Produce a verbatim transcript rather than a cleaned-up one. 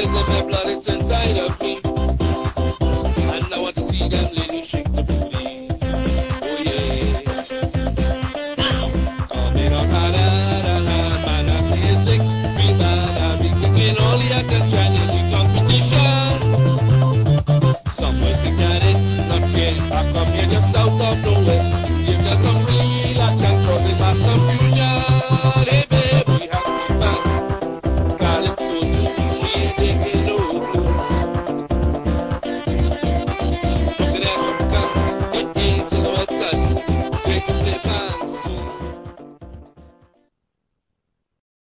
is in my blood, it's inside of me. And I want to see them ladies shake the booty. Oh yeah. Coming on, man, man, I see his legs. We man, I be kicking all the attention.